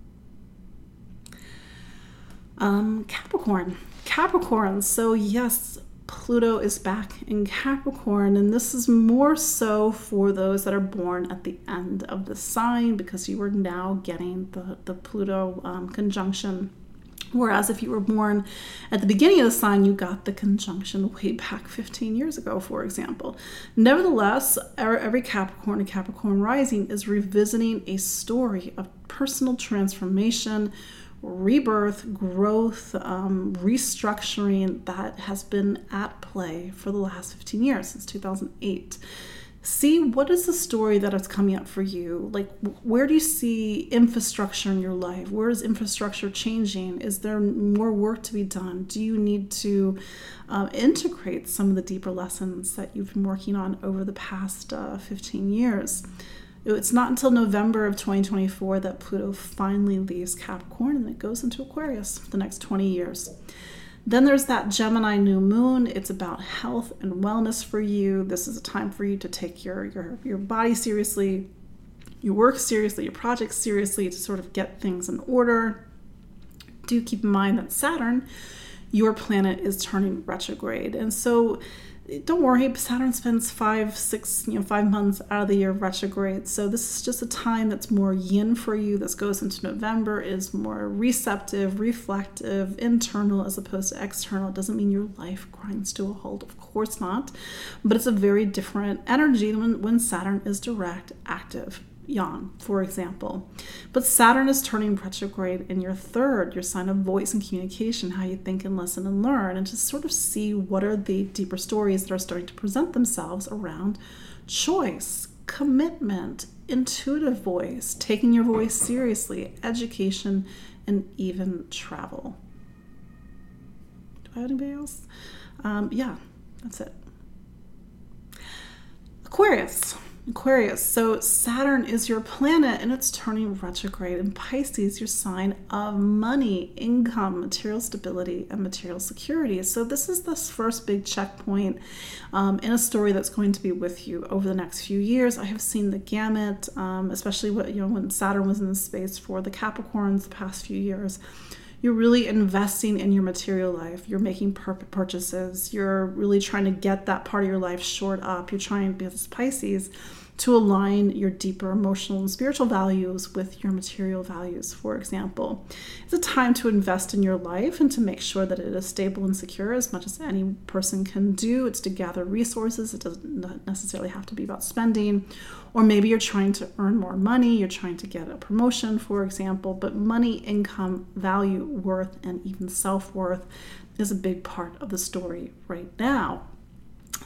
Um, Capricorn. Capricorn. So yes, Pluto is back in Capricorn, and this is more so for those that are born at the end of the sign, because you are now getting the, the Pluto um, conjunction. Whereas if you were born at the beginning of the sign, you got the conjunction way back fifteen years ago, for example. Nevertheless, every Capricorn and Capricorn rising is revisiting a story of personal transformation, rebirth, growth, um, restructuring that has been at play for the last fifteen years, since two thousand eight. See, what is the story that is coming up for you? Like, where do you see infrastructure in your life? Where is infrastructure changing? Is there more work to be done? Do you need to uh, integrate some of the deeper lessons that you've been working on over the past uh, fifteen years? It's not until November of twenty twenty-four that Pluto finally leaves Capricorn and it goes into Aquarius for the next twenty years. Then there's that Gemini new moon. It's about health and wellness for you. This is a time for you to take your, your, your body seriously, your work seriously, your projects seriously, to sort of get things in order. Do keep in mind that Saturn, your planet, is turning retrograde. And so don't worry, Saturn spends five, six, you know, five months out of the year retrograde. So this is just a time that's more yin for you. This goes into November, is more receptive, reflective, internal as opposed to external. It doesn't mean your life grinds to a halt, of course not. But it's a very different energy when, when Saturn is direct, active. Yang, for example. But Saturn is turning retrograde in your third, your sign of voice and communication, how you think and listen and learn, and to sort of see what are the deeper stories that are starting to present themselves around choice, commitment, intuitive voice, taking your voice seriously, education, and even travel. Do I have anybody else? Um, yeah, that's it. Aquarius. Aquarius, so Saturn is your planet and it's turning retrograde in Pisces, your sign of money, income, material stability, and material security. So this is this first big checkpoint um, in a story that's going to be with you over the next few years. I have seen the gamut, um, especially what, you know, when Saturn was in the space for the Capricorns the past few years. You're really investing in your material life. You're making pur- purchases. You're really trying to get that part of your life shored up. You're trying, because Pisces, to align your deeper emotional and spiritual values with your material values, for example. It's a time to invest in your life and to make sure that it is stable and secure as much as any person can do. It's to gather resources. It doesn't necessarily have to be about spending. Or maybe you're trying to earn more money. You're trying to get a promotion, for example. But money, income, value, worth, and even self-worth is a big part of the story right now.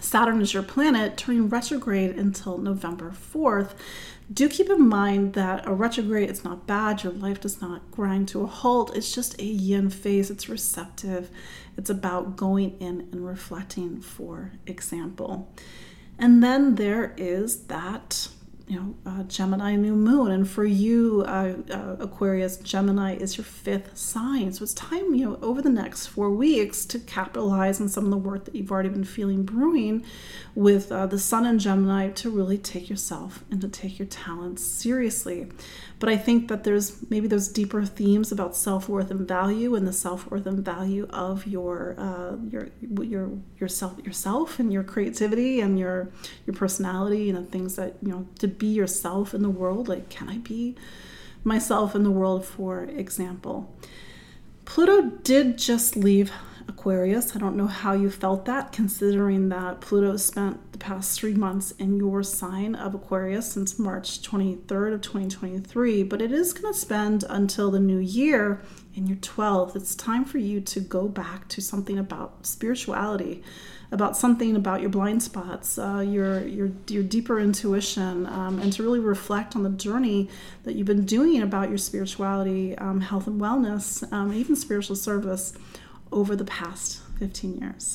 Saturn is your planet, turning retrograde until November fourth. Do keep in mind that a retrograde is not bad. Your life does not grind to a halt. It's just a yin phase. It's receptive. It's about going in and reflecting, for example. And then there is that, you know, uh, Gemini new moon. And for you, uh, uh, Aquarius, Gemini is your fifth sign. So it's time, you know, over the next four weeks to capitalize on some of the work that you've already been feeling brewing with uh, the sun in Gemini, to really take yourself and to take your talents seriously. But I think that there's maybe those deeper themes about self-worth and value, and the self-worth and value of your uh, your your yourself yourself and your creativity and your your personality, and the things that, you know, to be yourself in the world. Like, can I be myself in the world, for example? Pluto did just leave Aquarius. I don't know how you felt that, considering that Pluto spent the past three months in your sign of Aquarius since March twenty-third of twenty twenty-three, but it is going to spend until the new year in your twelfth. It's time for you to go back to something about spirituality, about something about your blind spots, uh, your your your deeper intuition, um, and to really reflect on the journey that you've been doing about your spirituality, um, health and wellness, um, and even spiritual service over the past fifteen years.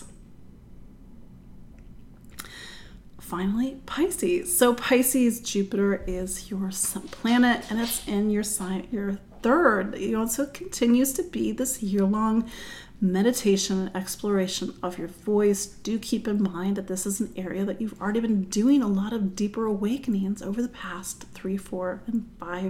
Finally, Pisces. So Pisces, Jupiter is your sun planet, and it's in your sign, your third. You know, so it continues to be this year-long meditation and exploration of your voice. Do keep in mind that this is an area that you've already been doing a lot of deeper awakenings over the past three, four, and five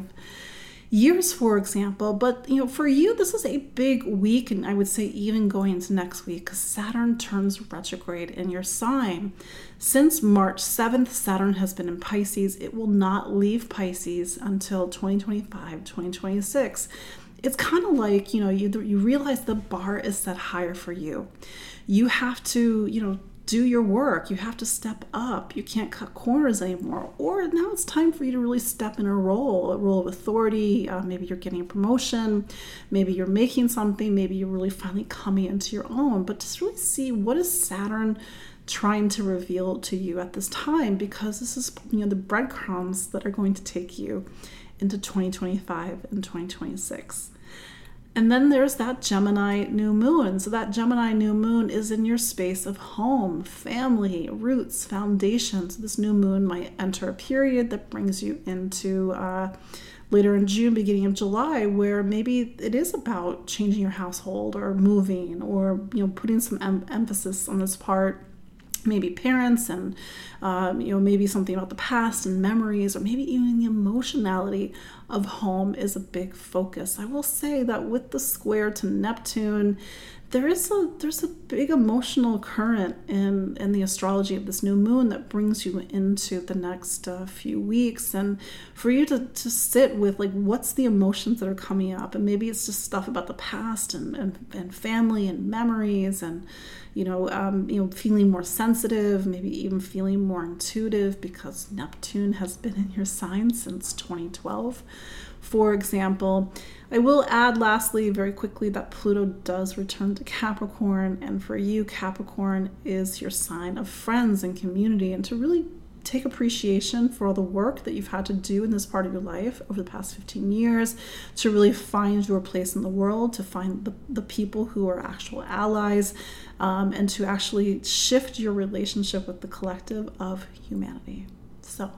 years, for example. But, you know, for you, this is a big week, and I would say even going into next week, because Saturn turns retrograde in your sign. Since March seventh, Saturn has been in Pisces. It will not leave Pisces until twenty twenty-five, twenty twenty-six. It's kind of like, you know, you you realize the bar is set higher for you. You have to, you know, do your work. You have to step up. You can't cut corners anymore. Or now it's time for you to really step in a role, a role of authority. Uh, maybe you're getting a promotion. Maybe you're making something. Maybe you're really finally coming into your own. But just really see, what is Saturn trying to reveal to you at this time? Because this is, you know, the breadcrumbs that are going to take you into twenty twenty-five and twenty twenty-six. And then there's that Gemini new moon. So that Gemini new moon is in your space of home, family, roots, foundations. This new moon might enter a period that brings you into uh, later in June, beginning of July, where maybe it is about changing your household or moving, or, you know, putting some em- emphasis on this part. Maybe parents and, um, you know, maybe something about the past and memories, or maybe even the emotionality of home is a big focus. I will say that with the square to Neptune, there is a there's a big emotional current in, in the astrology of this new moon that brings you into the next uh, few weeks. And for you to, to sit with, like, what's the emotions that are coming up? And maybe it's just stuff about the past and, and, and family and memories, and, you know, um, you know, feeling more sensitive, maybe even feeling more intuitive, because Neptune has been in your sign since twenty twelve, for example. I will add lastly, very quickly, that Pluto does return to Capricorn, and for you, Capricorn is your sign of friends and community, and to really take appreciation for all the work that you've had to do in this part of your life over the past fifteen years, to really find your place in the world, to find the, the people who are actual allies, um, and to actually shift your relationship with the collective of humanity. So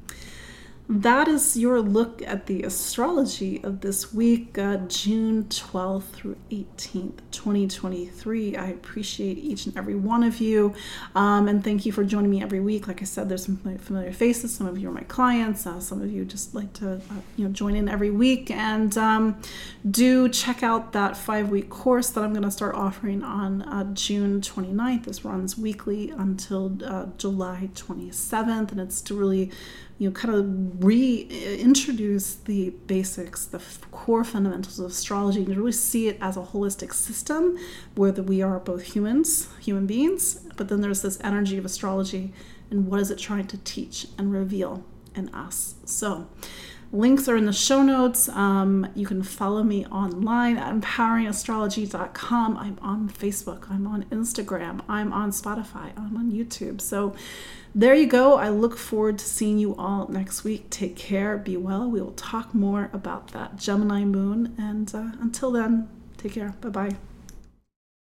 that is your look at the astrology of this week, uh, June twelfth through eighteenth, twenty twenty-three. I appreciate each and every one of you, um, and thank you for joining me every week. Like I said, there's some familiar faces. Some of you are my clients. Uh, some of you just like to, uh, you know, join in every week. And um, do check out that five-week course that I'm going to start offering on uh, June twenty-ninth. This runs weekly until uh, July twenty-seventh, and it's to really, you know, kind of reintroduce the basics, the core fundamentals of astrology, and to really see it as a holistic system where the, we are both humans, human beings, but then there's this energy of astrology, and what is it trying to teach and reveal in us. So Links are in the show notes. Um, you can follow me online at empowering astrology dot com. I'm on Facebook. I'm on Instagram. I'm on Spotify. I'm on YouTube. So there you go. I look forward to seeing you all next week. Take care. Be well. We will talk more about that Gemini moon. And uh, until then, take care. Bye-bye.